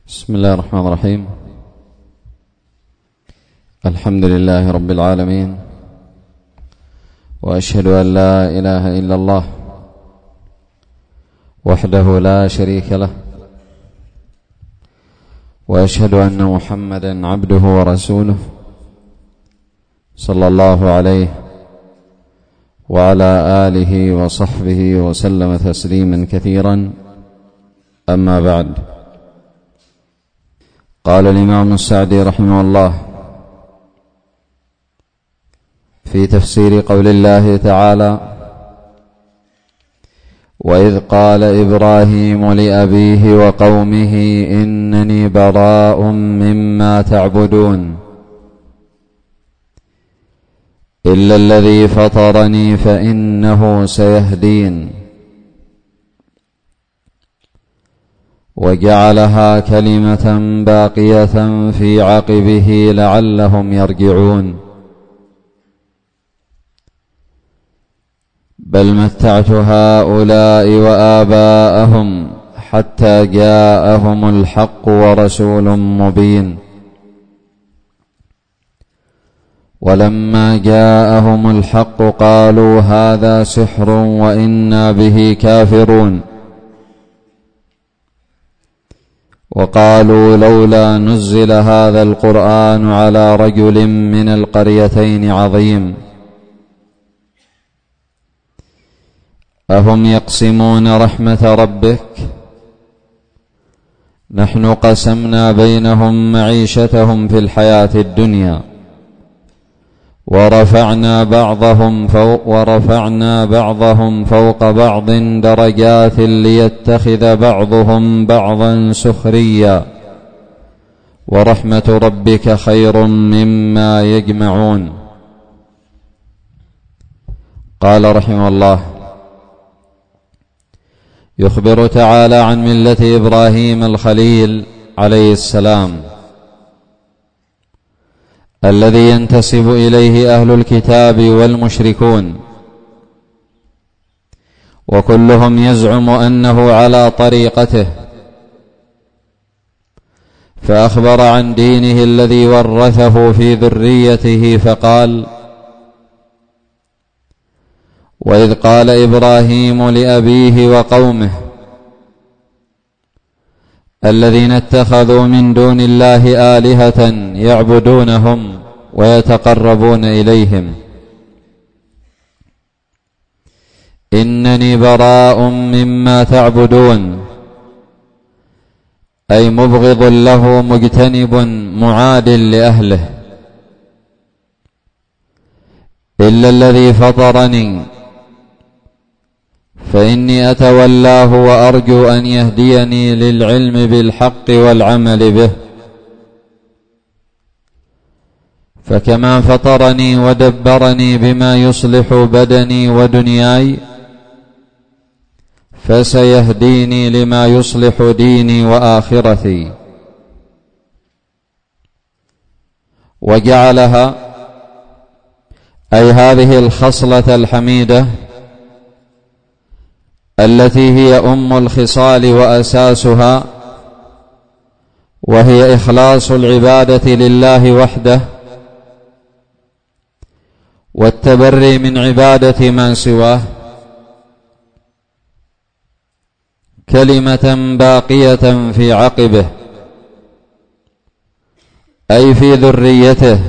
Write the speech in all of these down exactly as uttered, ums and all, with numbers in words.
بسم الله الرحمن الرحيم. الحمد لله رب العالمين، وأشهد أن لا إله إلا الله وحده لا شريك له، وأشهد أن محمدا عبده ورسوله صلى الله عليه وعلى آله وصحبه وسلم تسليما كثيرا. أما بعد، قال الإمام السعدي رحمه الله في تفسير قول الله تعالى: وإذ قال إبراهيم لأبيه وقومه إنني براء مما تعبدون إلا الذي فطرني فإنه سيهدين، وجعلها كلمة باقية في عقبه لعلهم يرجعون. بل متعت هؤلاء وآباءهم حتى جاءهم الحق ورسول مبين، ولما جاءهم الحق قالوا هذا سحر وإنا به كافرون، وقالوا لولا نزل هذا القرآن على رجل من القريتين عظيم. أهم يقسمون رحمة ربك؟ نحن قسمنا بينهم معيشتهم في الحياة الدنيا ورفعنا بعضهم فوق ورفعنا بعضهم فوق بعض درجات ليتخذ بعضهم بعضا سخريا، ورحمة ربك خير مما يجمعون. قال رحمه الله: يخبر تعالى عن ملة إبراهيم الخليل عليه السلام الذي ينتسب إليه أهل الكتاب والمشركون، وكلهم يزعم أنه على طريقته، فأخبر عن دينه الذي ورثه في ذريته فقال: وإذ قال إبراهيم لأبيه وقومه الذين اتخذوا من دون الله آلهة يعبدونهم ويتقربون إليهم إنني براء مما تعبدون، أي مبغض له مجتنب معاد لأهله، إلا الذي فطرني فإني أتولاه وأرجو أن يهديني للعلم بالحق والعمل به. فكما فطرني ودبرني بما يصلح بدني ودنياي فسيهديني لما يصلح ديني وآخرتي. وجعلها، أي هذه الخصلة الحميدة التي هي أم الخصال وأساسها، وهي إخلاص العبادة لله وحده والتبري من عبادة ما سواه، كلمة باقية في عقبه، أي في ذريته،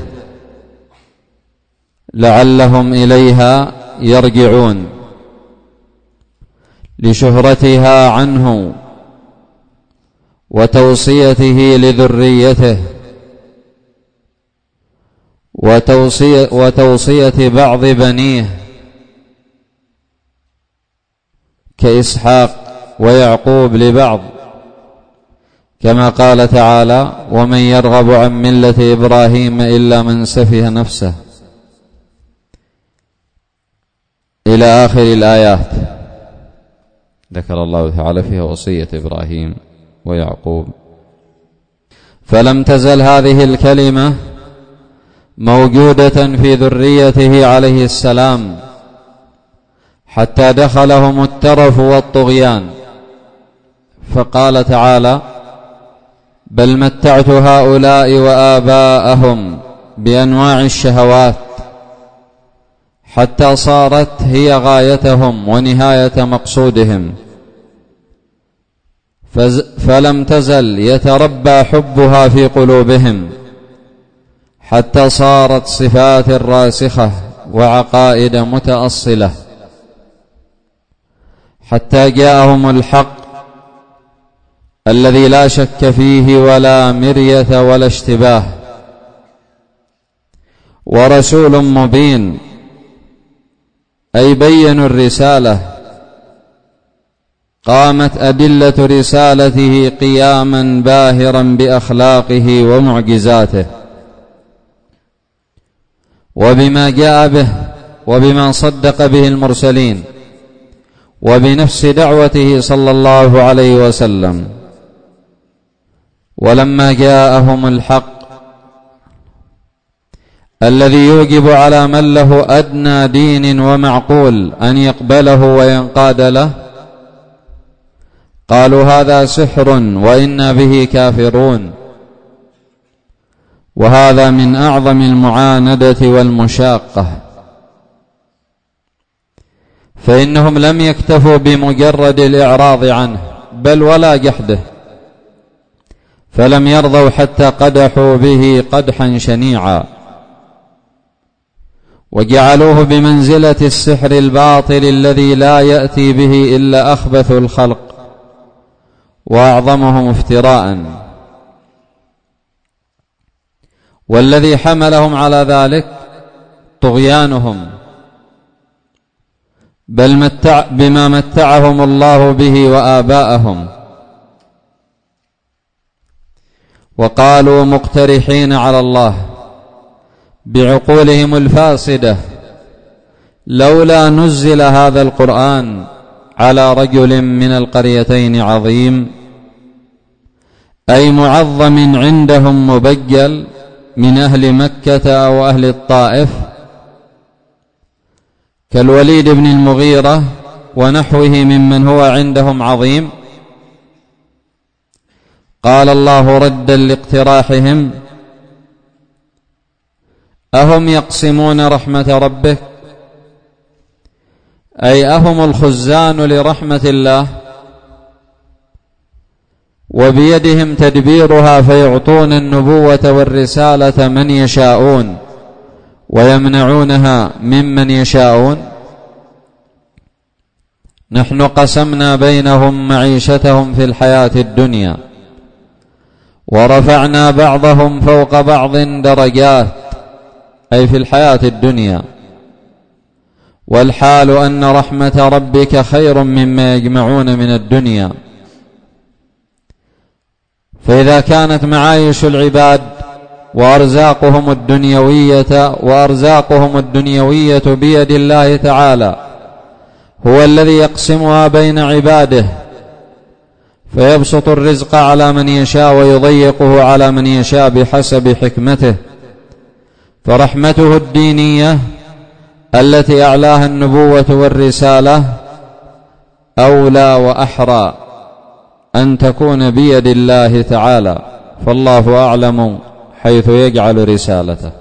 لعلهم إليها يرجعون، لشهرتها عنه وتوصيته لذريته وتوصية, وتوصية بعض بنيه كإسحاق ويعقوب لبعض، كما قال تعالى: ومن يرغب عن ملة إبراهيم إلا من سفه نفسه، إلى آخر الآيات. ذكر الله تعالى فيها وصية إبراهيم ويعقوب. فلم تزل هذه الكلمة موجودة في ذريته عليه السلام حتى دخلهم الترف والطغيان، فقال تعالى: بل متعت هؤلاء وآباءهم بأنواع الشهوات حتى صارت هي غايتهم ونهاية مقصودهم، فلم تزل يتربى حبها في قلوبهم حتى صارت صفات راسخة وعقائد متأصلة، حتى جاءهم الحق الذي لا شك فيه ولا مرية ولا اشتباه، ورسول مبين، أي بينوا الرسالة، قامت أدلة رسالته قياما باهرا بأخلاقه ومعجزاته وبما جاء به وبما صدق به المرسلين وبنفس دعوته صلى الله عليه وسلم. ولما جاءهم الحق الذي يوجب على من له أدنى دين ومعقول أن يقبله وينقاد له، قالوا هذا سحر وإنا به كافرون. وهذا من أعظم المعاندة والمشاقة، فإنهم لم يكتفوا بمجرد الإعراض عنه بل ولا جحده، فلم يرضوا حتى قدحوا به قدحا شنيعا، وجعلوه بمنزلة السحر الباطل الذي لا يأتي به إلا أخبث الخلق وأعظمهم افتراء. والذي حملهم على ذلك طغيانهم، بل متع بما متعهم الله به وآباءهم، وقالوا مقترحين على الله بعقولهم الفاسدة لولا نزل هذا القرآن على رجل من القريتين عظيم، أي معظم عندهم مبجل من أهل مكة أو أهل الطائف كالوليد بن المغيرة ونحوه ممن هو عندهم عظيم. قال الله ردا لاقتراحهم: أهم يقسمون رحمة ربك، أي أهم الخزان لرحمة الله وبيدهم تدبيرها فيعطون النبوة والرسالة من يشاءون ويمنعونها ممن يشاءون. نحن قسمنا بينهم معيشتهم في الحياة الدنيا ورفعنا بعضهم فوق بعض درجات، أي في الحياة الدنيا، والحال أن رحمة ربك خير مما يجمعون من الدنيا. فإذا كانت معايش العباد وأرزاقهم الدنيوية وأرزاقهم الدنيوية بيد الله تعالى هو الذي يقسمها بين عباده، فيبسط الرزق على من يشاء ويضيقه على من يشاء بحسب حكمته، فرحمته الدينية التي أعلاها النبوة والرسالة أولى وأحرى أن تكون بيد الله تعالى، فالله أعلم حيث يجعل رسالته.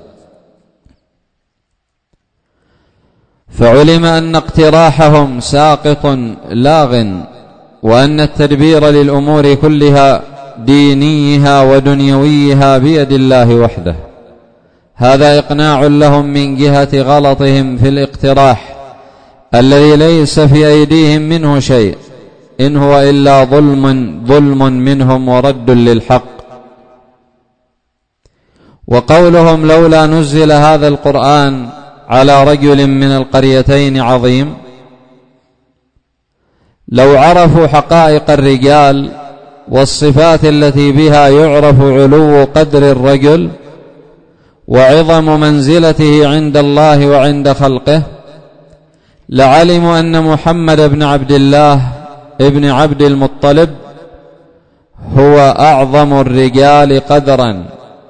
فعلم أن اقتراحهم ساقط لاغ، وأن التدبير للأمور كلها دينيها ودنيويها بيد الله وحده. هذا إقناع لهم من جهة غلطهم في الاقتراح الذي ليس في أيديهم منه شيء، إن هو إلا ظلم ظلم منهم ورد للحق. وقولهم لولا نزل هذا القرآن على رجل من القريتين عظيم، لو عرفوا حقائق الرجال والصفات التي بها يعرف علو قدر الرجل وعظم منزلته عند الله وعند خلقه، لعلموا أن محمد بن عبد الله ابن عبد المطلب هو أعظم الرجال قدرا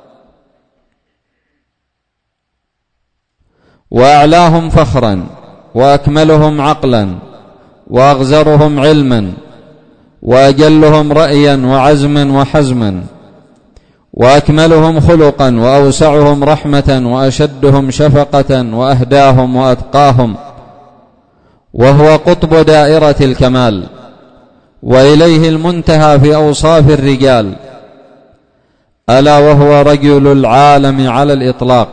وأعلاهم فخرا وأكملهم عقلا وأغزرهم علما وأجلهم رأيا وعزما وحزما وأكملهم خلقا وأوسعهم رحمة وأشدهم شفقة وأهداهم وأتقاهم، وهو قطب دائرة الكمال، وإليه المنتهى في أوصاف الرجال، ألا وهو رجل العالم على الإطلاق.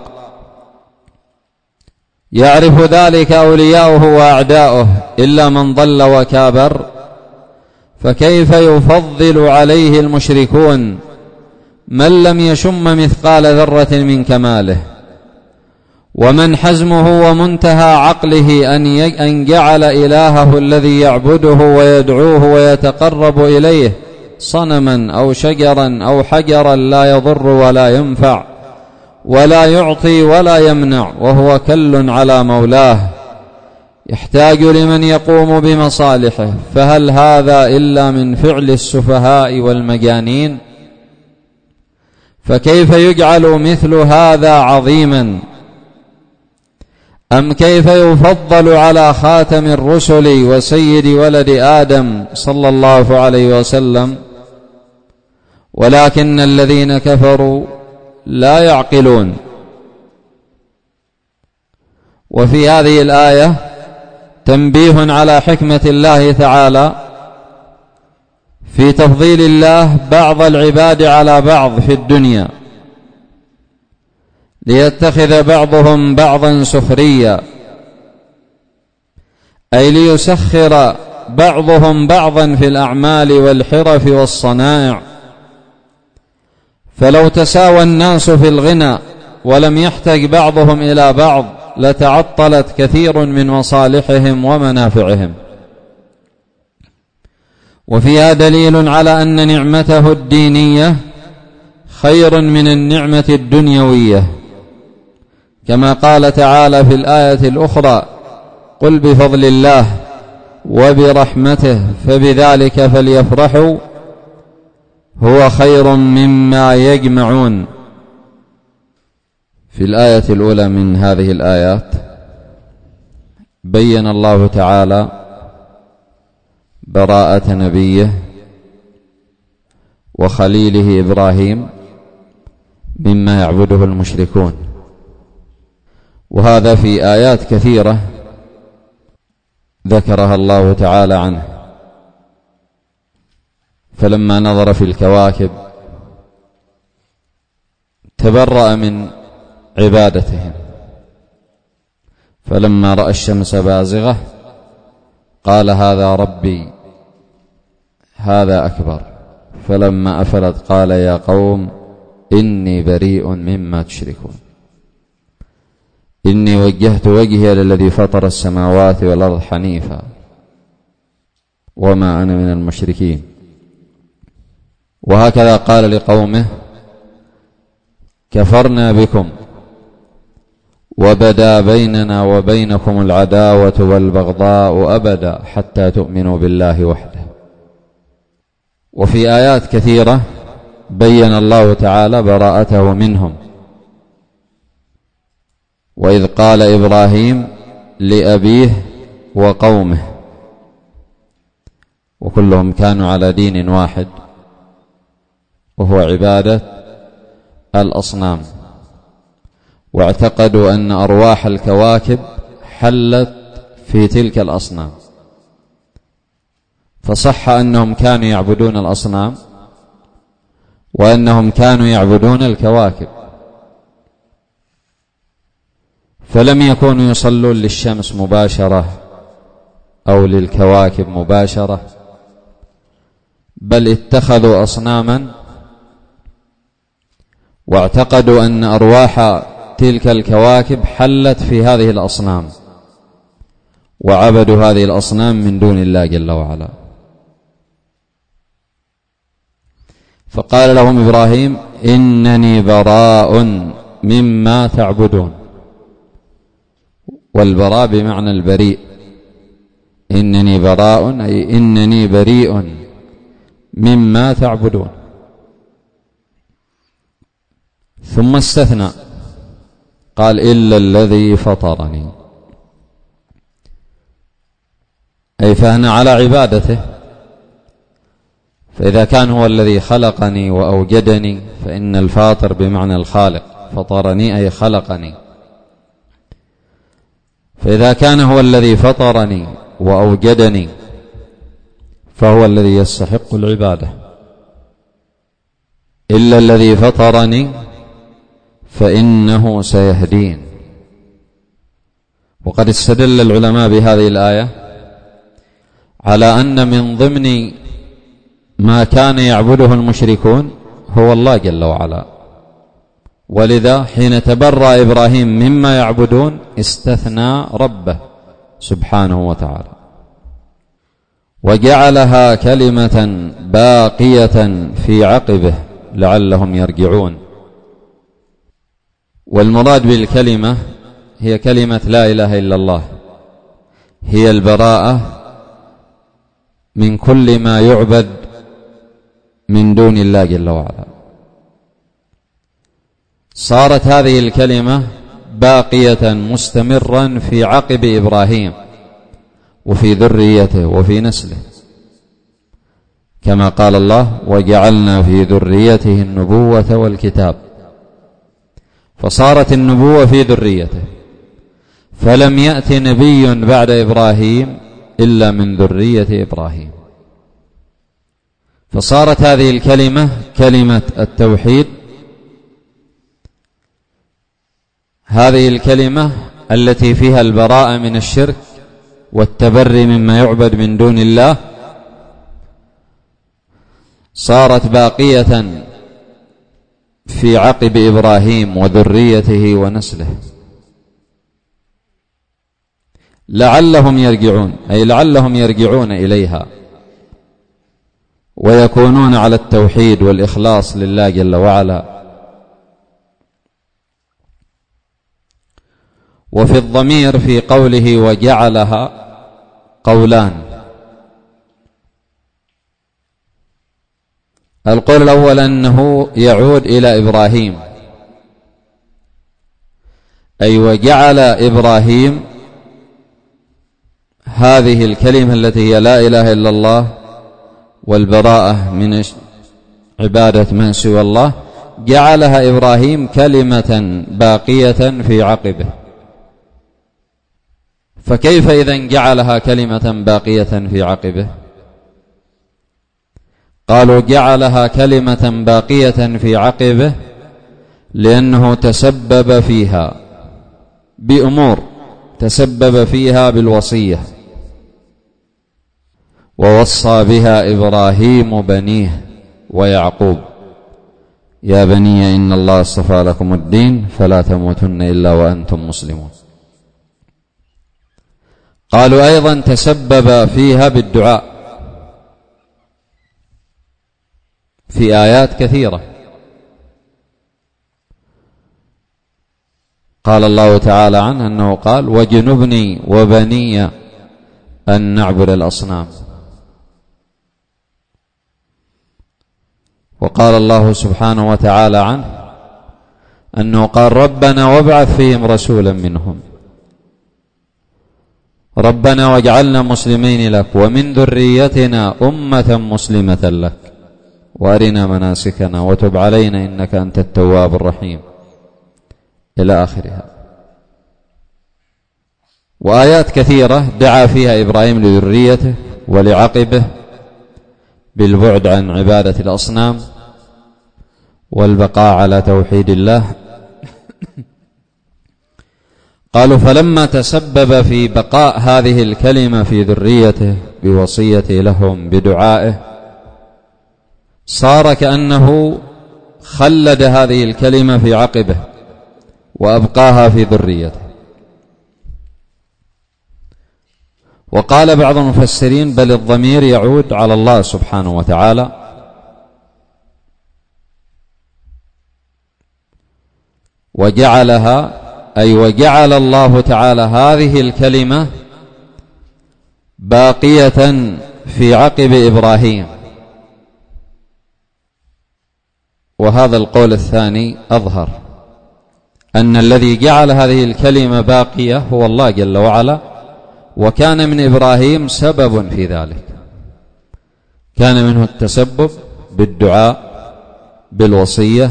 يعرف ذلك أولياؤه وأعداؤه إلا من ضل وكابر، فكيف يفضل عليه المشركون من لم يشم مثقال ذرة من كماله، ومن حزمه ومنتهى عقله أن جعل إلهه الذي يعبده ويدعوه ويتقرب إليه صنما أو شجرا أو حجرا لا يضر ولا ينفع ولا يعطي ولا يمنع، وهو كل على مولاه يحتاج لمن يقوم بمصالحه، فهل هذا إلا من فعل السفهاء والمجانين؟ فكيف يجعل مثل هذا عظيما؟ أم كيف يفضل على خاتم الرسل وسيد ولد آدم صلى الله عليه وسلم؟ ولكن الذين كفروا لا يعقلون. وفي هذه الآية تنبيه على حكمة الله تعالى في تفضيل الله بعض العباد على بعض في الدنيا، ليتخذ بعضهم بعضا سخريا، أي ليسخر بعضهم بعضا في الأعمال والحرف والصنائع. فلو تساوى الناس في الغنى ولم يحتج بعضهم إلى بعض لتعطلت كثير من مصالحهم ومنافعهم. وفيها دليل على أن نعمته الدينية خير من النعمة الدنيوية، كما قال تعالى في الآية الأخرى: قل بفضل الله وبرحمته فبذلك فليفرحوا هو خير مما يجمعون. في الآية الأولى من هذه الآيات بين الله تعالى براءة نبيه وخليله إبراهيم مما يعبده المشركون، وهذا في آيات كثيرة ذكرها الله تعالى عنه. فلما نظر في الكواكب تبرأ من عبادتهم، فلما رأى الشمس بازغة قال هذا ربي هذا أكبر، فلما أفلت قال يا قوم إني بريء مما تشركون، إني وجهت وجهي للذي فطر السماوات والأرض حنيفا وما أنا من المشركين. وهكذا قال لقومه كفرنا بكم وبدا بيننا وبينكم العداوة والبغضاء أبدا حتى تؤمنوا بالله وحده. وفي آيات كثيرة بين الله تعالى براءته منهم، وإذ قال إبراهيم لأبيه وقومه، وكلهم كانوا على دين واحد وهو عبادة الأصنام، واعتقدوا أن أرواح الكواكب حلت في تلك الأصنام، فصح أنهم كانوا يعبدون الأصنام وأنهم كانوا يعبدون الكواكب، فلم يكونوا يصلون للشمس مباشرة أو للكواكب مباشرة، بل اتخذوا أصناما واعتقدوا أن أرواح تلك الكواكب حلت في هذه الأصنام، وعبدوا هذه الأصنام من دون الله جل وعلا. فقال لهم إبراهيم إنني براء مما تعبدون، والبراء بمعنى البريء، إنني براء أي إنني بريء مما تعبدون. ثم استثنى قال إلا الذي فطرني، أي فأنا على عبادته، فإذا كان هو الذي خلقني وأوجدني فإن الفاطر بمعنى الخالق، فطرني أي خلقني. فإذا كان هو الذي فطرني وأوجدني فهو الذي يستحق العبادة، إلا الذي فطرني فإنه سيهدين. وقد استدل العلماء بهذه الآية على أن من ضمن ما كان يعبده المشركون هو الله جل وعلا، ولذا حين تبرأ إبراهيم مما يعبدون استثنى ربه سبحانه وتعالى، وجعلها كلمة باقية في عقبه لعلهم يرجعون. والمراد بالكلمة هي كلمة لا إله إلا الله، هي البراءة من كل ما يعبد من دون الله جل وعلا. صارت هذه الكلمة باقية مستمرا في عقب إبراهيم وفي ذريته وفي نسله، كما قال الله: وجعلنا في ذريته النبوة والكتاب. فصارت النبوة في ذريته، فلم يأت نبي بعد إبراهيم إلا من ذرية إبراهيم. فصارت هذه الكلمة كلمة التوحيد، هذه الكلمة التي فيها البراءة من الشرك والتبري مما يعبد من دون الله، صارت باقية في عقب إبراهيم وذريته ونسله لعلهم يرجعون، أي لعلهم يرجعون إليها ويكونون على التوحيد والإخلاص لله جل وعلا. وفي الضمير في قوله وجعلها قولان: القول الأول أنه يعود إلى إبراهيم، أي وجعل إبراهيم هذه الكلمة التي هي لا إله إلا الله والبراءة من عبادة من سوى الله، جعلها إبراهيم كلمة باقية في عقبه. فكيف إذن جعلها كلمة باقية في عقبه؟ قالوا جعلها كلمة باقية في عقبه لأنه تسبب فيها بأمور، تسبب فيها بالوصية، ووصى بها إبراهيم بنيه ويعقوب: يا بني إن الله اصطفى لكم الدين فلا تموتن إلا وأنتم مسلمون. قالوا أيضا تسبب فيها بالدعاء في آيات كثيرة. قال الله تعالى عنه أنه قال: وجنبني وبني أن نعبد الأصنام. وقال الله سبحانه وتعالى عنه أنه قال: ربنا وابعث فيهم رسولا منهم، ربنا واجعلنا مسلمين لك ومن ذريتنا أمة مسلمة لك وأرنا مناسكنا وتب علينا إنك أنت التواب الرحيم، إلى آخرها. وآيات كثيرة دعا فيها إبراهيم لذريته ولعقبه بالبعد عن عبادة الأصنام والبقاء على توحيد الله. قالوا فلما تسبب في بقاء هذه الكلمة في ذريته بوصيته لهم بدعائه، صار كأنه خلد هذه الكلمة في عقبه وأبقاها في ذريته. وقال بعض المفسرين: بل الضمير يعود على الله سبحانه وتعالى، وجعلها أي وجعل الله تعالى هذه الكلمة باقية في عقب إبراهيم. وهذا القول الثاني أظهر، أن الذي جعل هذه الكلمة باقية هو الله جل وعلا، وكان من إبراهيم سبب في ذلك، كان منه التسبب بالدعاء بالوصية،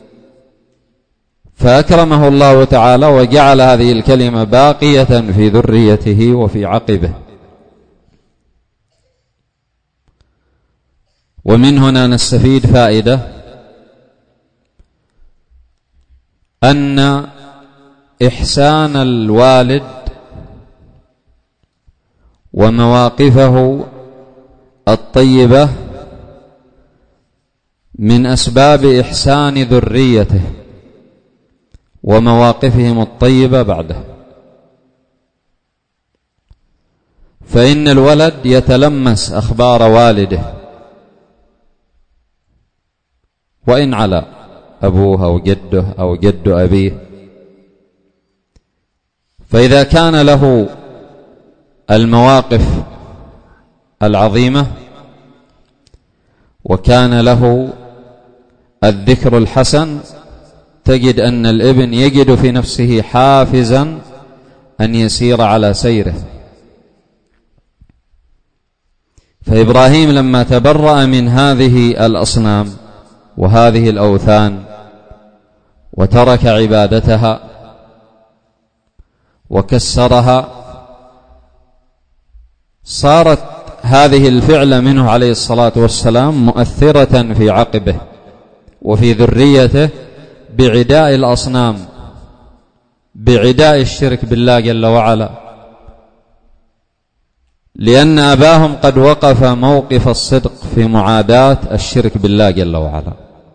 فأكرمه الله تعالى وجعل هذه الكلمة باقية في ذريته وفي عقبه. ومن هنا نستفيد فائدة أن إحسان الوالد ومواقفه الطيبة من أسباب إحسان ذريته ومواقفهم الطيبة بعده. فإن الولد يتلمس أخبار والده وإن على أبوه أو جده أو جد أبيه، فإذا كان له المواقف العظيمة وكان له الذكر الحسن، تجد أن الابن يجد في نفسه حافزا أن يسير على سيره. فإبراهيم لما تبرأ من هذه الأصنام وهذه الأوثان وترك عبادتها وكسرها، صارت هذه الفعلة منه عليه الصلاة والسلام مؤثرة في عقبه وفي ذريته بعداء الأصنام، بعداء الشرك بالله جل وعلا، لأن أباهم قد وقف موقف الصدق في معاداة الشرك بالله جل وعلا.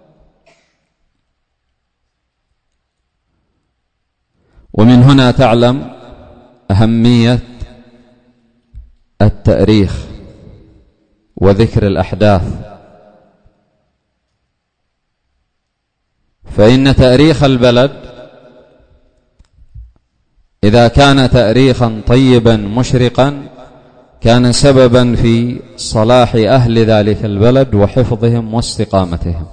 ومن هنا تعلم أهمية التأريخ وذكر الأحداث، فإن تأريخ البلد إذا كان تأريخا طيبا مشرقا كان سببا في صلاح أهل ذلك البلد وحفظهم واستقامتهم.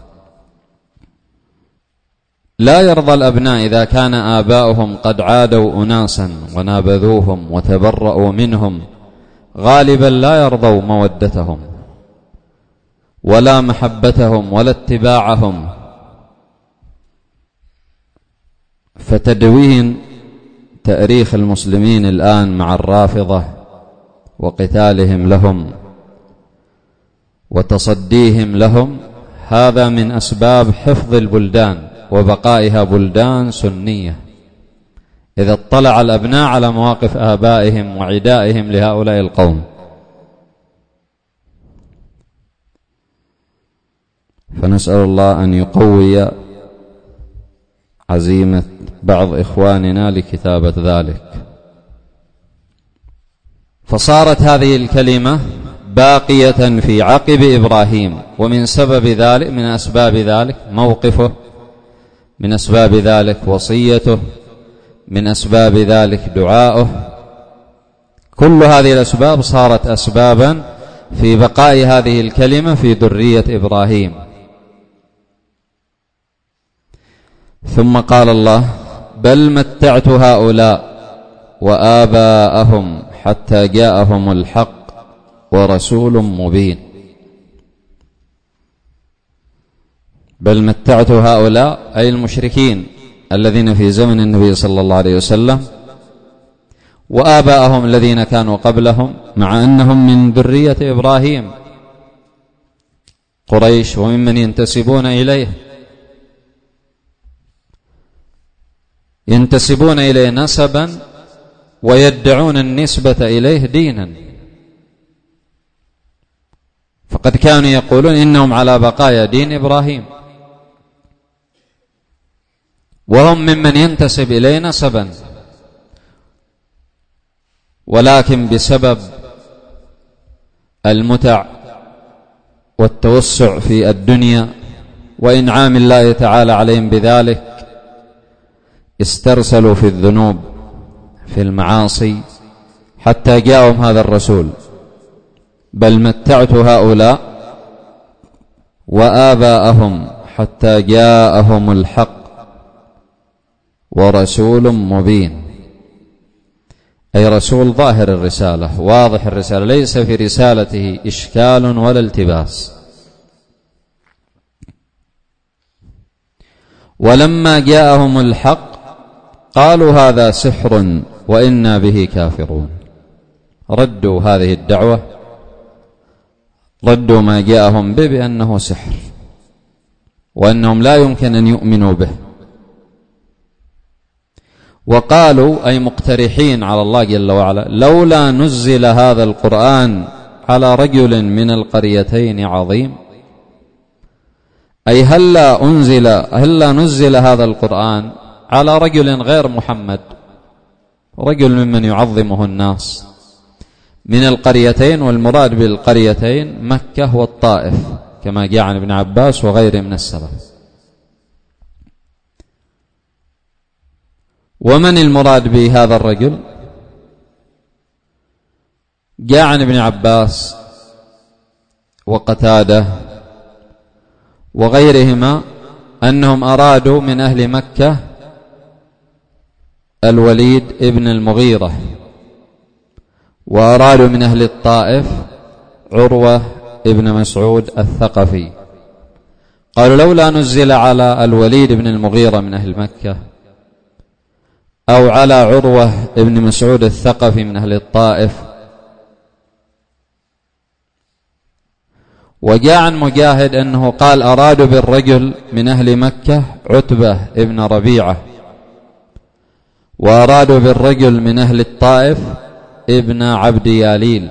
لا يرضى الأبناء إذا كان آباؤهم قد عادوا أناسا ونابذوهم وتبرؤوا منهم، غالبا لا يرضوا مودتهم ولا محبتهم ولا اتباعهم. فتدوين تأريخ المسلمين الآن مع الرافضة وقتالهم لهم وتصديهم لهم، هذا من أسباب حفظ البلدان وبقائها بلدان سنية، إذا اطلع الأبناء على مواقف آبائهم وعدائهم لهؤلاء القوم. فنسأل الله أن يقوي عزيمة بعض إخواننا لكتابة ذلك. فصارت هذه الكلمة باقية في عقب إبراهيم، ومن سبب ذلك من أسباب ذلك موقفه، من أسباب ذلك وصيته، من أسباب ذلك دعاؤه. كل هذه الأسباب صارت أسبابا في بقاء هذه الكلمة في ذرية إبراهيم. ثم قال الله: بل متعت هؤلاء وآباءهم حتى جاءهم الحق ورسول مبين. بل متعت هؤلاء أي المشركين الذين في زمن النبي صلى الله عليه وسلم، وآباءهم الذين كانوا قبلهم، مع أنهم من ذرية إبراهيم قريش وممن ينتسبون إليه، ينتسبون إليه نسبا ويدعون النسبة إليه دينا. فقد كانوا يقولون إنهم على بقايا دين إبراهيم، وهم ممن ينتسب إليه نسبا، ولكن بسبب المتع والتوسع في الدنيا وإنعام الله تعالى عليهم بذلك استرسلوا في الذنوب في المعاصي حتى جاءهم هذا الرسول. بل متعت هؤلاء وآباءهم حتى جاءهم الحق ورسول مبين، أي رسول ظاهر الرسالة واضح الرسالة، ليس في رسالته إشكال ولا التباس. ولما جاءهم الحق قالوا هذا سحر وإنا به كافرون. ردوا هذه الدعوة، ردوا ما جاءهم به بأنه سحر وأنهم لا يمكن أن يؤمنوا به. وقالوا أي مقترحين على الله جل وعلا لولا نزل هذا القرآن على رجل من القريتين عظيم، أي هلا أنزل هلا نزل هذا القرآن على رجل غير محمد، رجل ممن يعظمه الناس من القريتين، والمراد بالقريتين مكة والطائف كما جاء عن ابن عباس وغيره من السلف. ومن المراد بهذا الرجل؟ جاء عن ابن عباس وقتادة وغيرهما أنهم أرادوا من أهل مكة الوليد ابن المغيرة، وأرادوا من أهل الطائف عروة ابن مسعود الثقفي. قالوا لولا نزل على الوليد ابن المغيرة من أهل مكة أو على عروة ابن مسعود الثقفي من أهل الطائف. وجاء عن مجاهد أنه قال أرادوا بالرجل من أهل مكة عتبة ابن ربيعة، وأرادوا بالرجل من أهل الطائف ابن عبد ياليل.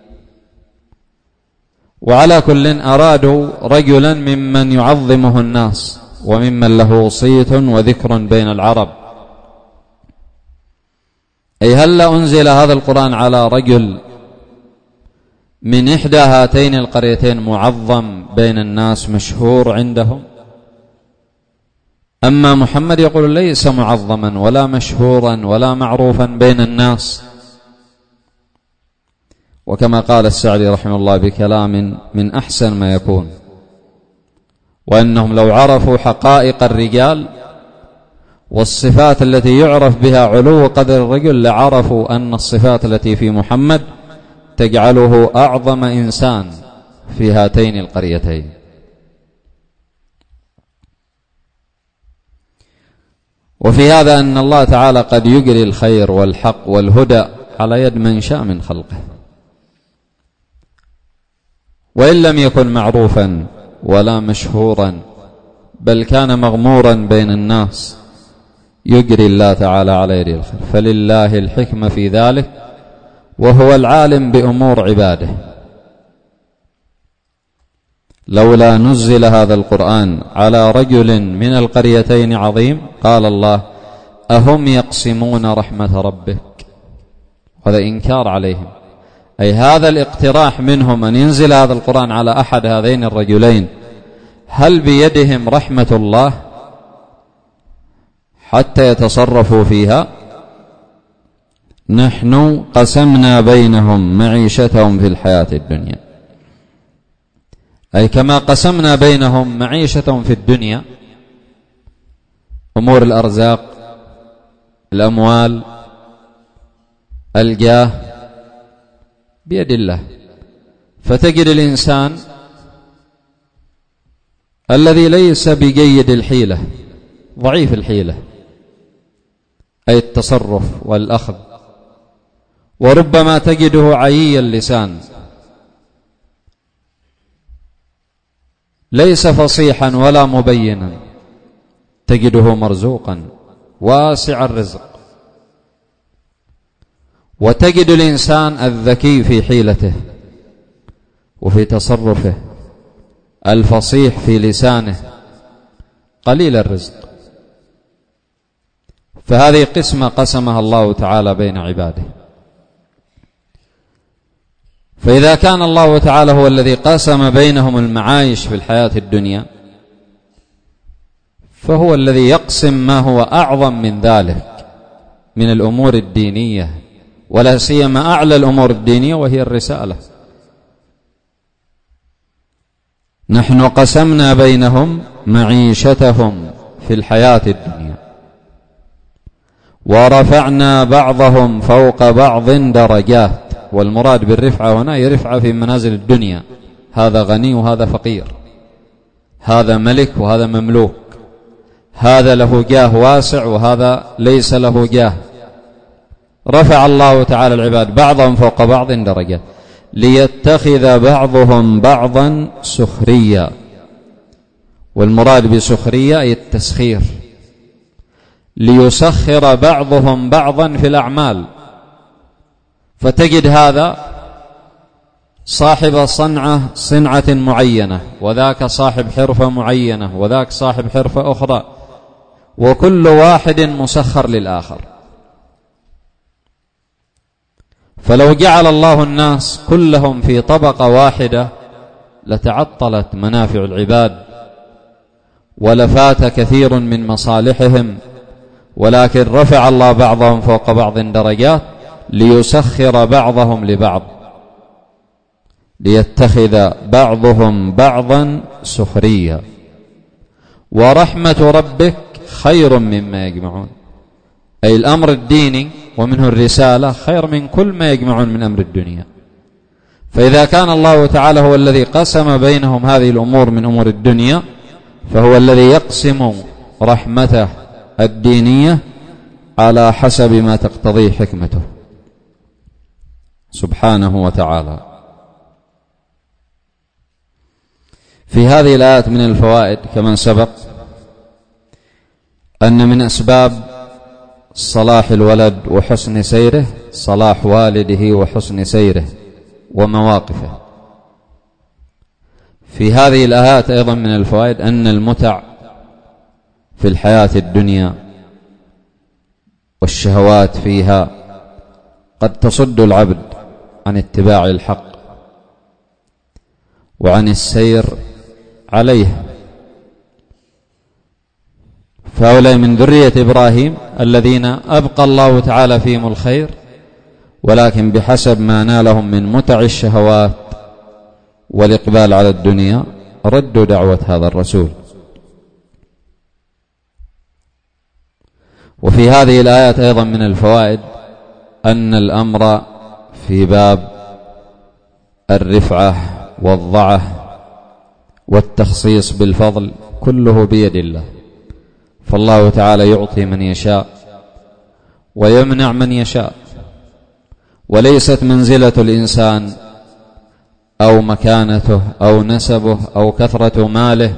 وعلى كل أرادوا رجلا ممن يعظمه الناس وممن له صيت وذكر بين العرب. أي هل أنزل هذا القرآن على رجل من إحدى هاتين القريتين معظم بين الناس مشهور عندهم؟ أما محمد يقول ليس معظما ولا مشهورا ولا معروفا بين الناس. وكما قال السعدي رحمه الله بكلام من أحسن ما يكون، وأنهم لو عرفوا حقائق الرجال والصفات التي يعرف بها علو قدر الرجل لعرفوا أن الصفات التي في محمد تجعله أعظم إنسان في هاتين القريتين. وفي هذا أن الله تعالى قد يجري الخير والحق والهدى على يد من شاء من خلقه، وإن لم يكن معروفا ولا مشهورا بل كان مغمورا بين الناس يجري الله تعالى على يد الخير. فلله الحكمة في ذلك وهو العالم بأمور عباده. لولا نزل هذا القرآن على رجل من القريتين عظيم، قال الله أهم يقسمون رحمة ربك؟ هذا إنكار عليهم، أي هذا الاقتراح منهم أن ينزل هذا القرآن على أحد هذين الرجلين. هل بيدهم رحمة الله حتى يتصرفوا فيها؟ نحن قسمنا بينهم معيشتهم في الحياة الدنيا، أي كما قسمنا بينهم معيشتهم في الدنيا، أمور الأرزاق، الأموال، الجاه، بيد الله. فتجد الإنسان الذي ليس بجيد الحيلة، ضعيف الحيلة أي التصرف والأخذ، وربما تجده عيي اللسان، ليس فصيحا ولا مبينا، تجده مرزوقا واسع الرزق. وتجد الإنسان الذكي في حيلته وفي تصرفه، الفصيح في لسانه، قليل الرزق. فهذه قسمة قسمها الله تعالى بين عباده. فإذا كان الله تعالى هو الذي قسم بينهم المعايش في الحياة الدنيا، فهو الذي يقسم ما هو أعظم من ذلك من الأمور الدينية، ولا سيما أعلى الأمور الدينية وهي الرسالة. نحن قسمنا بينهم معيشتهم في الحياة الدنيا، ورفعنا بعضهم فوق بعض درجات. والمراد بالرفعة هنا هي رفعة في منازل الدنيا، هذا غني وهذا فقير، هذا ملك وهذا مملوك، هذا له جاه واسع وهذا ليس له جاه. رفع الله تعالى العباد بعضهم فوق بعض درجات ليتخذ بعضهم بعضا سخريا. والمراد بسخرية أي التسخير، ليسخر بعضهم بعضا في الأعمال. فتجد هذا صاحب صنعة صنعة معينة، وذاك صاحب حرفة معينة، وذاك صاحب حرفة أخرى، وكل واحد مسخر للآخر. فلو جعل الله الناس كلهم في طبقة واحدة لتعطلت منافع العباد ولفات كثير من مصالحهم، ولكن رفع الله بعضهم فوق بعض درجات ليسخر بعضهم لبعض، ليتخذ بعضهم بعضا سخريا. ورحمة ربك خير مما يجمعون، أي الأمر الديني ومنه الرسالة خير من كل ما يجمعون من أمر الدنيا. فإذا كان الله تعالى هو الذي قسم بينهم هذه الأمور من أمور الدنيا، فهو الذي يقسم رحمته الدينية على حسب ما تقتضيه حكمته سبحانه وتعالى. في هذه الآيات من الفوائد كما سبق أن من أسباب صلاح الولد وحسن سيره صلاح والده وحسن سيره ومواقفه. في هذه الآيات أيضا من الفوائد أن المتع في الحياة الدنيا والشهوات فيها قد تصد العبد عن اتباع الحق وعن السير عليه. فهؤلاء من ذرية إبراهيم الذين أبقى الله تعالى فيهم الخير، ولكن بحسب ما نالهم من متع الشهوات والإقبال على الدنيا ردوا دعوة هذا الرسول. وفي هذه الآيات أيضا من الفوائد أن الأمر في باب الرفعة والضعة والتخصيص بالفضل كله بيد الله، فالله تعالى يعطي من يشاء ويمنع من يشاء، وليست منزلة الإنسان أو مكانته أو نسبه أو كثرة ماله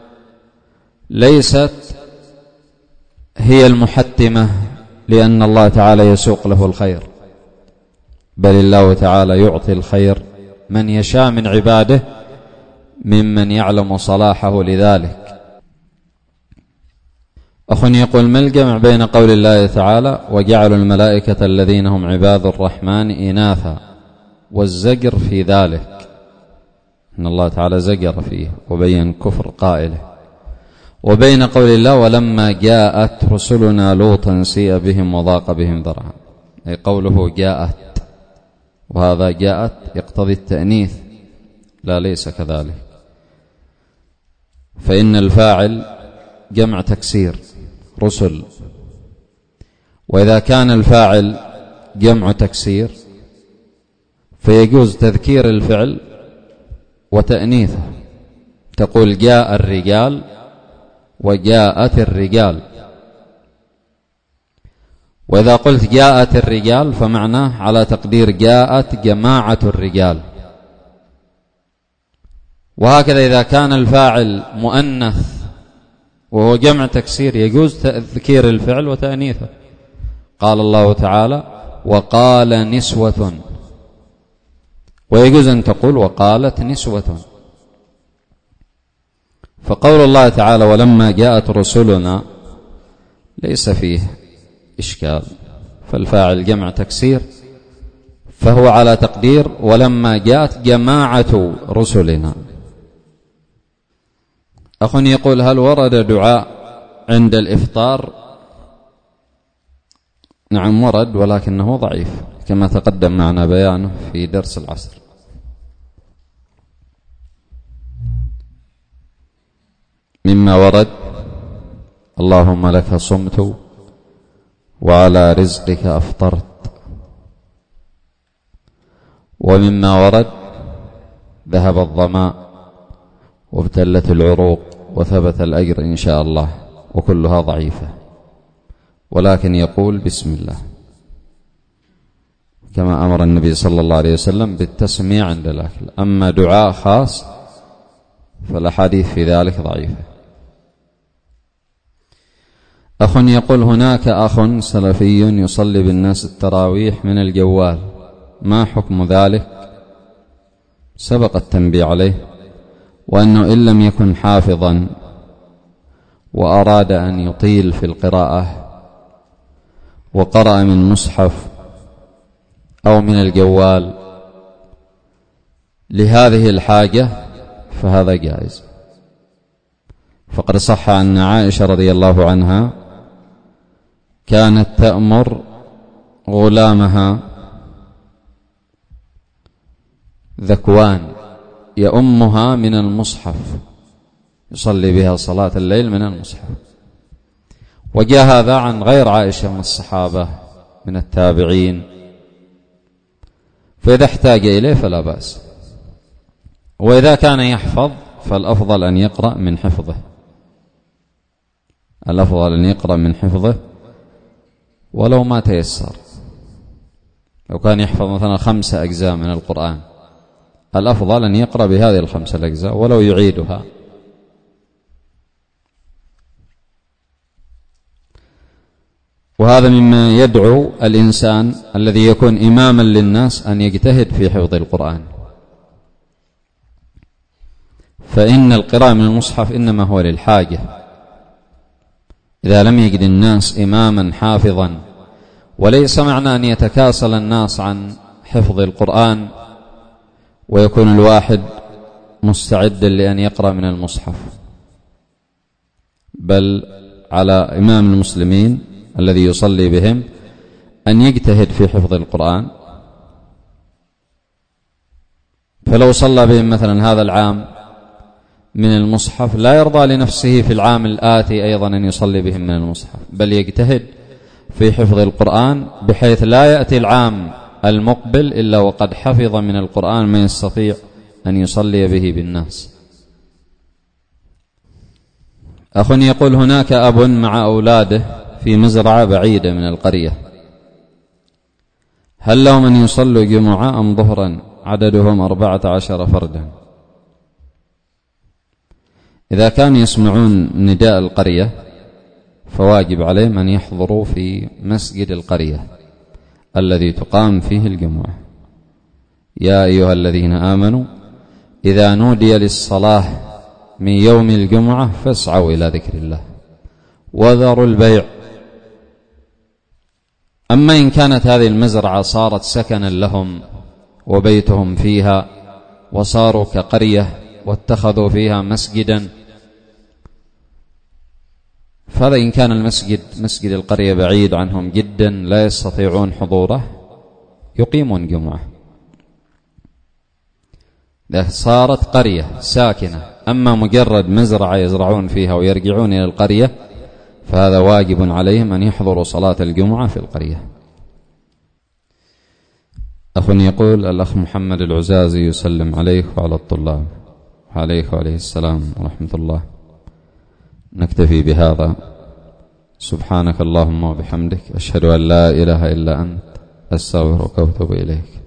ليست هي المحتمة لأن الله تعالى يسوق له الخير، بل الله تعالى يعطي الخير من يشاء من عباده ممن يعلم صلاحه لذلك. أخ يقول: ما الجمع بين قول الله تعالى وجعلوا الملائكة الذين هم عباد الرحمن إناثا والزجر في ذلك؟ إن الله تعالى زجر فيه وبين كفر قائله، وبين قول الله ولما جاءت رسلنا لوطا سيء بهم وضاق بهم ذرعا، أي قوله جاءت، وهذا جاءت يقتضي التأنيث، لا ليس كذلك، فإن الفاعل جمع تكسير رسل، وإذا كان الفاعل جمع تكسير فيجوز تذكير الفعل وتأنيثه، تقول جاء الرجال وجاءت الرجال. وإذا قلت جاءت الرجال فمعناه على تقدير جاءت جماعة الرجال. وهكذا إذا كان الفاعل مؤنث وهو جمع تكسير يجوز تذكير الفعل وتأنيثه. قال الله تعالى وقال نسوة، ويجوز أن تقول وقالت نسوة. فقول الله تعالى ولما جاءت رسلنا ليس فيه إشكال، فالفاعل جمع تكسير فهو على تقدير ولما جاءت جماعة رسلنا. أخ يقول: هل ورد دعاء عند الإفطار؟ نعم ورد، ولكنه ضعيف كما تقدم معنا بيانه في درس العصر. مما ورد: اللهم لك صمت وعلى رزقك أفطرت. ومما ورد: ذهب الظماء وابتلت العروق وثبت الأجر إن شاء الله، وكلها ضعيفة، ولكن يقول بسم الله كما أمر النبي صلى الله عليه وسلم بالتسمية عند الأكل. أما دعاء خاص فالأحاديث في ذلك ضعيفة. أخ يقول: هناك أخ سلفي يصلي بالناس التراويح من الجوال، ما حكم ذلك؟ سبق التنبيه عليه، وأنه إن لم يكن حافظا وأراد أن يطيل في القراءة وقرأ من مصحف أو من الجوال لهذه الحاجة فهذا جائز. فقد صح أن عائشة رضي الله عنها كانت تأمر غلامها ذكوان يؤمها من المصحف، يصلي بها صلاة الليل من المصحف. وجاء هذا عن غير عائشة من الصحابة من التابعين، فإذا احتاج إليه فلا بأس. وإذا كان يحفظ فالأفضل أن يقرأ من حفظه، الأفضل أن يقرأ من حفظه ولو ما تيسر. لو كان يحفظ مثلا خمسة أجزاء من القرآن، الأفضل أن يقرأ بهذه الخمسة الأجزاء ولو يعيدها. وهذا مما يدعو الإنسان الذي يكون إماما للناس أن يجتهد في حفظ القرآن، فإن القراءة من المصحف إنما هو للحاجة. إذا لم يجد الناس إماما حافظا، وليس معنى أن يتكاسل الناس عن حفظ القرآن ويكون الواحد مستعدا لأن يقرأ من المصحف، بل على إمام المسلمين الذي يصلي بهم أن يجتهد في حفظ القرآن. فلو صلى بهم مثلا هذا العام من المصحف لا يرضى لنفسه في العام الآتي أيضا أن يصلي بهم من المصحف، بل يجتهد في حفظ القرآن بحيث لا يأتي العام المقبل إلا وقد حفظ من القرآن ما يستطيع أن يصلي به بالناس. أخ يقول: هناك أب مع أولاده في مزرعة بعيدة من القرية، هل لهم أن يصلوا جمعة أم ظهرا؟ عددهم أربعة عشر فردا. إذا كانوا يسمعون نداء القرية فواجب عليهم أن يحضروا في مسجد القرية الذي تقام فيه الجمعة. يا أيها الذين آمنوا إذا نودي للصلاة من يوم الجمعة فاسعوا إلى ذكر الله وذروا البيع. أما إن كانت هذه المزرعة صارت سكنا لهم وبيتهم فيها وصاروا كقرية واتخذوا فيها مسجدا، فهذا إن كان المسجد مسجد القرية بعيد عنهم جدا لا يستطيعون حضوره يقيمون جمعة. إذا صارت قرية ساكنة، أما مجرد مزرعة يزرعون فيها ويرجعون إلى القرية فهذا واجب عليهم أن يحضروا صلاة الجمعة في القرية. أخ يقول: الأخ محمد العزازي يسلم عليك وعلى الطلاب. عليك وعليه السلام ورحمة الله. نكتفي بهذا. سبحانك اللهم وبحمدك، أشهد أن لا إله إلا أنت، أستغفرك وأتوب إليك.